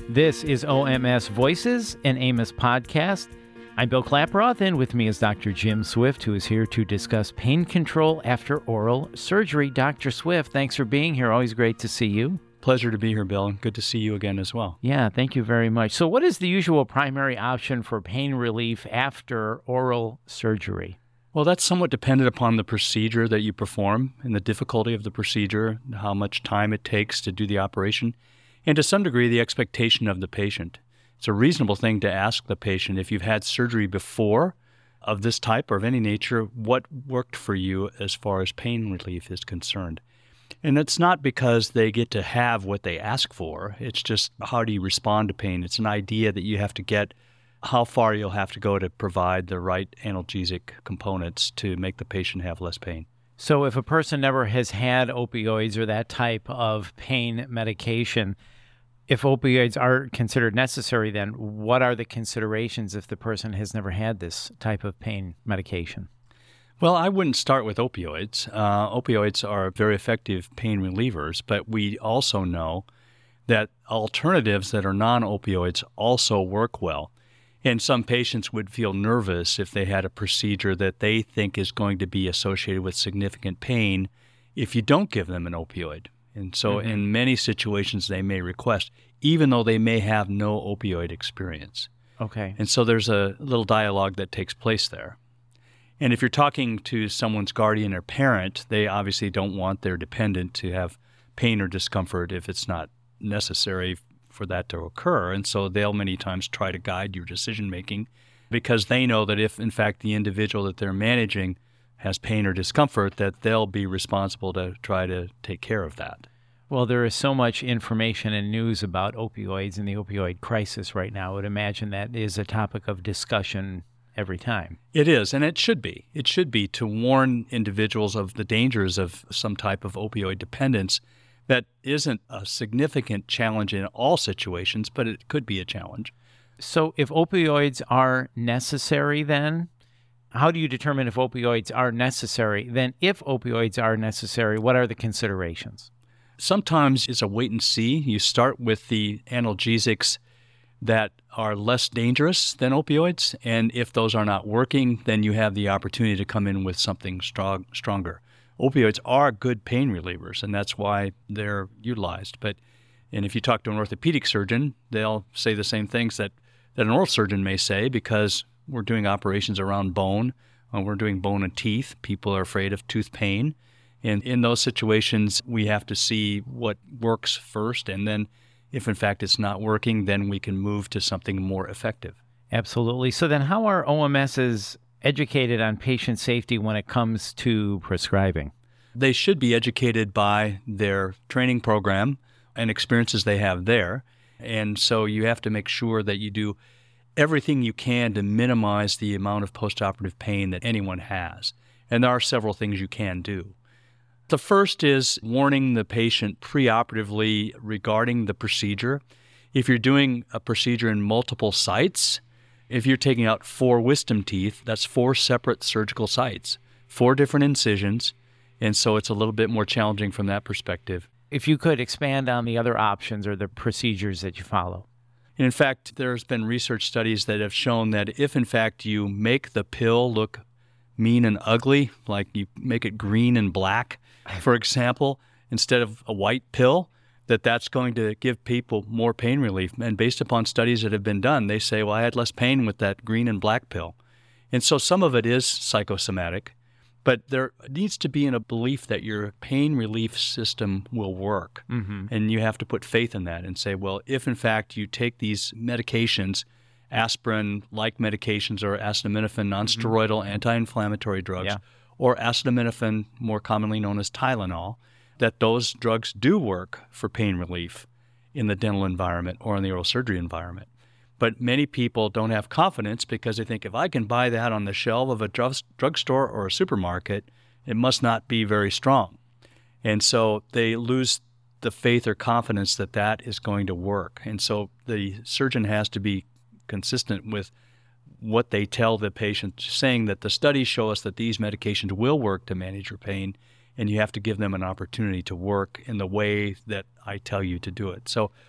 This is OMS Voices, an Amos podcast. I'm Bill Klaproth, and with me is Dr. Jim Swift, who is here to discuss pain control after oral surgery. Dr. Swift, thanks for being here. Always great to see you. Pleasure to be here, Bill, and good to see you again as well. Yeah, thank you very much. So what is the usual primary option for pain relief after oral surgery? Well, that's somewhat dependent upon the procedure that you perform and the difficulty of the procedure, how much time it takes to do the operation, and to some degree, the expectation of the patient. It's a reasonable thing to ask the patient, if you've had surgery before of this type or of any nature, what worked for you as far as pain relief is concerned. And it's not because they get to have what they ask for. It's just, how do you respond to pain? It's an idea that you have to get how far you'll have to go to provide the right analgesic components to make the patient have less pain. So if a person never has had opioids or that type of pain medication, if opioids are considered necessary, then what are the considerations if the person has never had this type of pain medication? Well, I wouldn't start with opioids. Opioids are very effective pain relievers, but we also know that alternatives that are non-opioids also work well. And some patients would feel nervous if they had a procedure that they think is going to be associated with significant pain if you don't give them an opioid. And so in many situations, they may request, even though they may have no opioid experience. Okay. And so there's a little dialogue that takes place there. And if you're talking to someone's guardian or parent, they obviously don't want their dependent to have pain or discomfort if it's not necessary for that to occur. And so they'll many times try to guide your decision-making because they know that if, in fact, the individual that they're managing has pain or discomfort, that they'll be responsible to try to take care of that. Well, there is so much information and news about opioids and the opioid crisis right now. I would imagine that is a topic of discussion every time. It is, and it should be. It should be to warn individuals of the dangers of some type of opioid dependence. That isn't a significant challenge in all situations, but it could be a challenge. So if opioids are necessary then, how do you determine if opioids are necessary? Then if opioids are necessary, what are the considerations? Sometimes it's a wait and see. You start with the analgesics that are less dangerous than opioids, and if those are not working, then you have the opportunity to come in with something stronger. Opioids are good pain relievers, and that's why they're utilized. And if you talk to an orthopedic surgeon, they'll say the same things that an oral surgeon may say, because we're doing operations around bone, we're doing bone and teeth. People are afraid of tooth pain. And in those situations, we have to see what works first, and then if in fact it's not working, then we can move to something more effective. Absolutely. So then how are OMSs educated on patient safety when it comes to prescribing? They should be educated by their training program and experiences they have there. And so you have to make sure that you do everything you can to minimize the amount of postoperative pain that anyone has. And there are several things you can do. The first is warning the patient preoperatively regarding the procedure. If you're doing a procedure in multiple sites, if you're taking out 4 wisdom teeth, that's 4 separate surgical sites, 4 different incisions, and so it's a little bit more challenging from that perspective. If you could expand on the other options or the procedures that you follow. And in fact, there's been research studies that have shown that if, in fact, you make the pill look mean and ugly, like you make it green and black, for example, instead of a white pill, that's going to give people more pain relief. And based upon studies that have been done, they say, well, I had less pain with that green and black pill. And so some of it is psychosomatic, but there needs to be a belief that your pain relief system will work. And you have to put faith in that and say, well, if in fact you take these medications, aspirin-like medications or acetaminophen, non-steroidal anti-inflammatory drugs, or acetaminophen, more commonly known as Tylenol, that those drugs do work for pain relief in the dental environment or in the oral surgery environment. But many people don't have confidence because they think, if I can buy that on the shelf of a drugstore or a supermarket, it must not be very strong. And so they lose the faith or confidence that that is going to work. And so the surgeon has to be consistent with what they tell the patient, saying that the studies show us that these medications will work to manage your pain, and you have to give them an opportunity to work in the way that I tell you to do it. So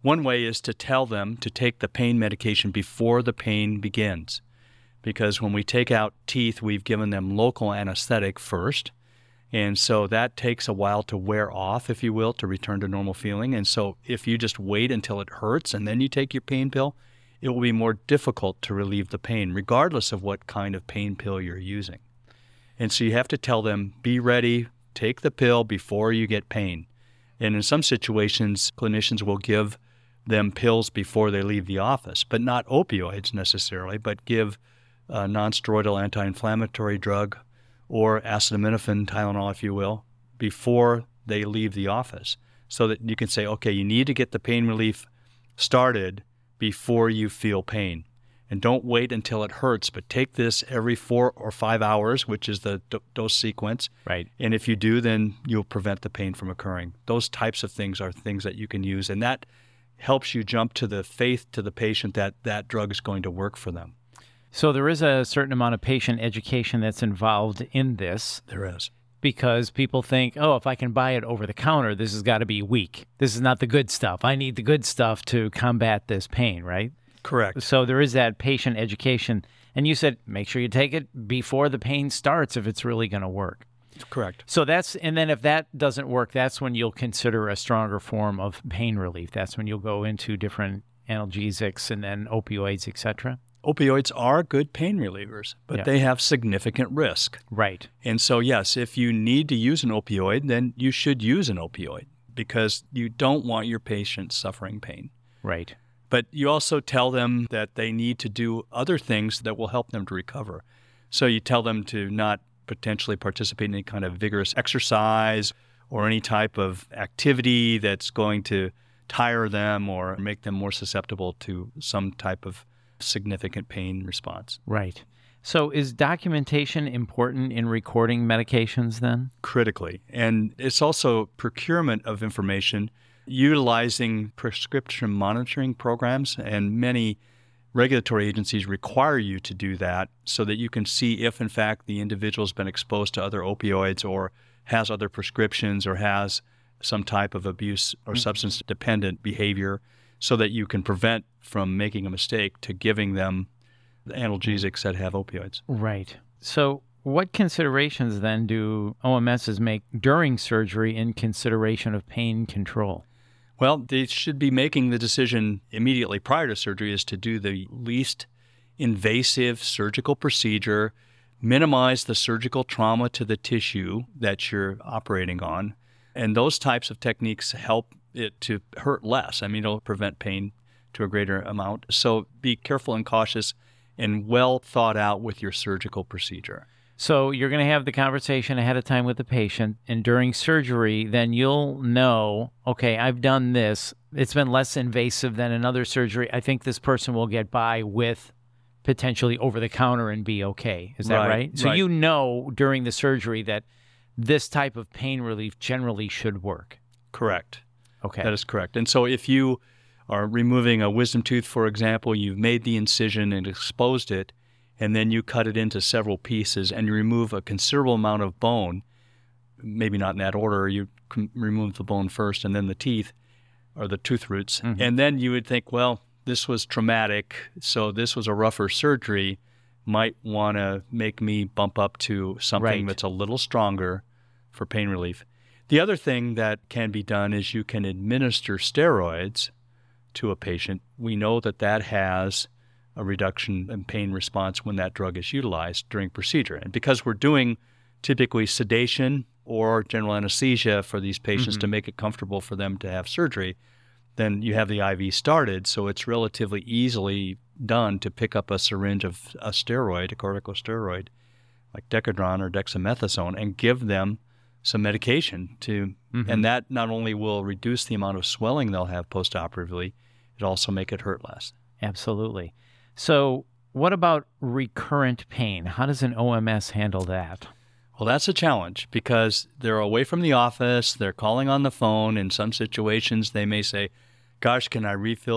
One way is to tell them to take the pain medication before the pain begins. Because when we take out teeth, we've given them local anesthetic first. And so that takes a while to wear off, if you will, to return to normal feeling. And so if you just wait until it hurts and then you take your pain pill, it will be more difficult to relieve the pain, regardless of what kind of pain pill you're using. And so you have to tell them, be ready, take the pill before you get pain. And in some situations, clinicians will give them pills before they leave the office, but not opioids necessarily, but give a non-steroidal anti-inflammatory drug or acetaminophen, Tylenol, if you will, before they leave the office, so that you can say, okay, you need to get the pain relief started before you feel pain. And don't wait until it hurts, but take this every 4 or 5 hours, which is the dose sequence. Right. And if you do, then you'll prevent the pain from occurring. Those types of things are things that you can use, and that helps you jump to the faith to the patient that that drug is going to work for them. So there is a certain amount of patient education that's involved in this. There is. Because people think, oh, if I can buy it over the counter, this has got to be weak. This is not the good stuff. I need the good stuff to combat this pain, right? Correct. So there is that patient education. And you said, make sure you take it before the pain starts if it's really going to work. Correct. So and then if that doesn't work, that's when you'll consider a stronger form of pain relief. That's when you'll go into different analgesics and then opioids, et cetera. Opioids are good pain relievers, but they have significant risk. Right. And so, yes, if you need to use an opioid, then you should use an opioid because you don't want your patient suffering pain. Right. But you also tell them that they need to do other things that will help them to recover. So you tell them to not potentially participate in any kind of vigorous exercise or any type of activity that's going to tire them or make them more susceptible to some type of significant pain response. Right. So is documentation important in recording medications then? Critically. And it's also procurement of information, utilizing prescription monitoring programs, and many regulatory agencies require you to do that so that you can see if, in fact, the individual's been exposed to other opioids or has other prescriptions or has some type of abuse or substance-dependent behavior, so that you can prevent from making a mistake to giving them the analgesics that have opioids. Right. So what considerations then do OMSs make during surgery in consideration of pain control? Well, they should be making the decision immediately prior to surgery is to do the least invasive surgical procedure, minimize the surgical trauma to the tissue that you're operating on. And those types of techniques help it to hurt less. I mean, it'll prevent pain to a greater amount. So be careful and cautious and well thought out with your surgical procedure. So you're going to have the conversation ahead of time with the patient, and during surgery, then you'll know, okay, I've done this. It's been less invasive than another surgery. I think this person will get by with potentially over the counter and be okay. Is that right? So you know during the surgery that this type of pain relief generally should work. Correct. Okay. That is correct. And so if you are removing a wisdom tooth, for example, you've made the incision and exposed it, and then you cut it into several pieces and you remove a considerable amount of bone, maybe not in that order, you remove the bone first and then the teeth or the tooth roots, and then you would think, well, this was traumatic, so this was a rougher surgery, might want to make me bump up to something that's a little stronger for pain relief. The other thing that can be done is you can administer steroids to a patient. We know that that has a reduction in pain response when that drug is utilized during procedure. And because we're doing typically sedation or general anesthesia for these patients to make it comfortable for them to have surgery, then you have the IV started, so it's relatively easily done to pick up a syringe of a steroid, a corticosteroid, like Decadron or dexamethasone, and give them some medication to, and that not only will reduce the amount of swelling they'll have postoperatively, it also make it hurt less. Absolutely. So what about recurrent pain? How does an OMS handle that? Well, that's a challenge because they're away from the office, they're calling on the phone. In some situations, they may say, gosh, can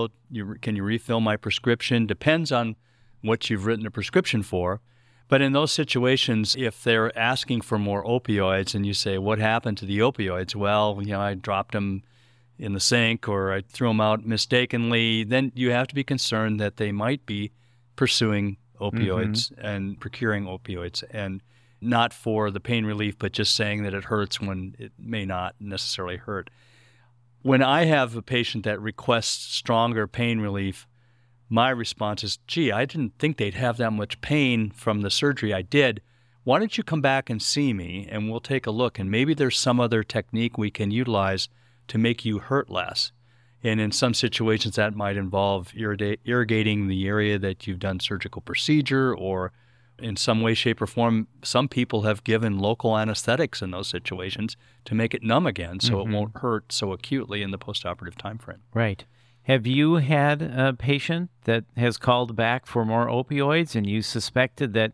you refill my prescription? Depends on what you've written a prescription for. But in those situations, if they're asking for more opioids and you say, what happened to the opioids? Well, I dropped them in the sink or I threw them out mistakenly, then you have to be concerned that they might be pursuing opioids and procuring opioids, and not for the pain relief, but just saying that it hurts when it may not necessarily hurt. When I have a patient that requests stronger pain relief, my response is, gee, I didn't think they'd have that much pain from the surgery I did. Why don't you come back and see me and we'll take a look, and maybe there's some other technique we can utilize to make you hurt less. And in some situations that might involve irrigating the area that you've done surgical procedure, or in some way, shape, or form, some people have given local anesthetics in those situations to make it numb again so it won't hurt so acutely in the postoperative time frame. Right. Have you had a patient that has called back for more opioids and you suspected that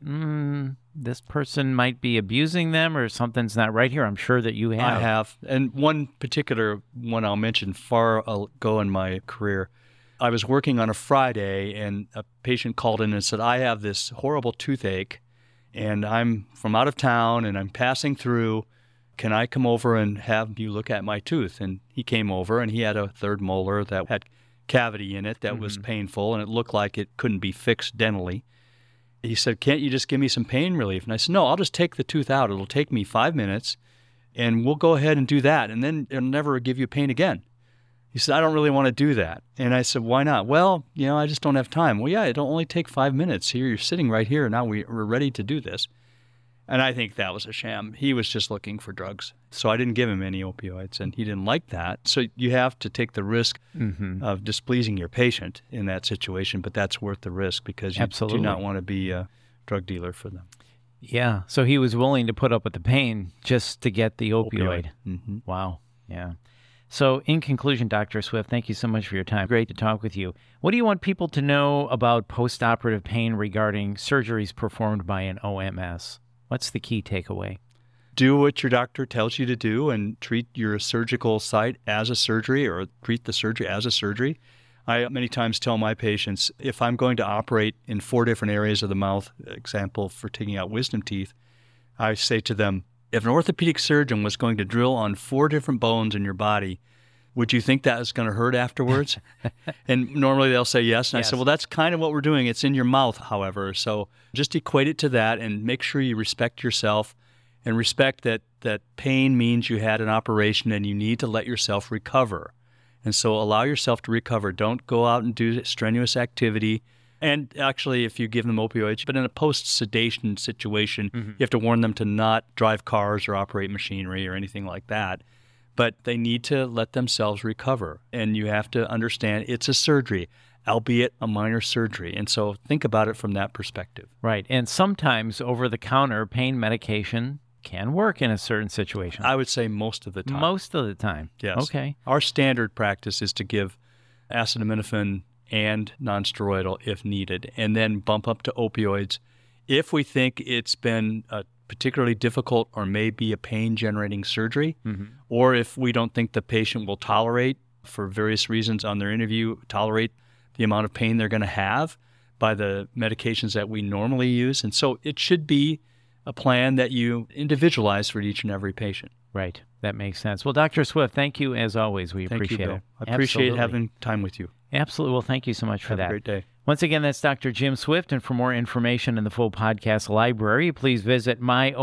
this person might be abusing them or something's not right here? I'm sure that you have. I have. And one particular one I'll mention far ago in my career, I was working on a Friday and a patient called in and said, I have this horrible toothache and I'm from out of town and I'm passing through. Can I come over and have you look at my tooth? And he came over and he had a third molar that had cavity in it that was painful and it looked like it couldn't be fixed dentally. He said, can't you just give me some pain relief? And I said, no, I'll just take the tooth out. It'll take me 5 minutes and we'll go ahead and do that. And then it'll never give you pain again. He said, I don't really want to do that. And I said, why not? Well, I just don't have time. Well, yeah, it'll only take 5 minutes. Here, you're sitting right here. Now we're ready to do this. And I think that was a sham. He was just looking for drugs. So I didn't give him any opioids, and he didn't like that. So you have to take the risk of displeasing your patient in that situation, but that's worth the risk because you do not want to be a drug dealer for them. Yeah. So he was willing to put up with the pain just to get the opioid. Wow. Yeah. So in conclusion, Dr. Swift, thank you so much for your time. Great to talk with you. What do you want people to know about postoperative pain regarding surgeries performed by an OMS? What's the key takeaway? Do what your doctor tells you to do and treat your surgical site as a surgery or treat the surgery as a surgery. I many times tell my patients, if I'm going to operate in 4 different areas of the mouth, example for taking out wisdom teeth, I say to them, if an orthopedic surgeon was going to drill on 4 different bones in your body, would you think that was going to hurt afterwards? And normally they'll say yes. And I said, well, that's kind of what we're doing. It's in your mouth, however. So just equate it to that and make sure you respect yourself and respect that pain means you had an operation and you need to let yourself recover. And so allow yourself to recover. Don't go out and do strenuous activity. And actually, if you give them opioids, but in a post-sedation situation, you have to warn them to not drive cars or operate machinery or anything like that. But they need to let themselves recover. And you have to understand it's a surgery, albeit a minor surgery. And so think about it from that perspective. Right. And sometimes over-the-counter pain medication can work in a certain situation. I would say most of the time. Most of the time. Yes. Okay. Our standard practice is to give acetaminophen and nonsteroidal if needed, and then bump up to opioids if we think it's been a particularly difficult or maybe a pain-generating surgery, or if we don't think the patient will tolerate, for various reasons on their interview, tolerate the amount of pain they're going to have by the medications that we normally use. And so it should be a plan that you individualize for each and every patient. Right. That makes sense. Well, Dr. Swift, thank you as always. We appreciate it. I appreciate having time with you. Absolutely. Well, thank you so much for that. Have a great day. Once again, that's Dr. Jim Swift, and for more information in the full podcast library, please visit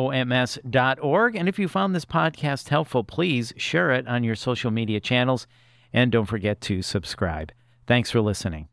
myoms.org. And if you found this podcast helpful, please share it on your social media channels, and don't forget to subscribe. Thanks for listening.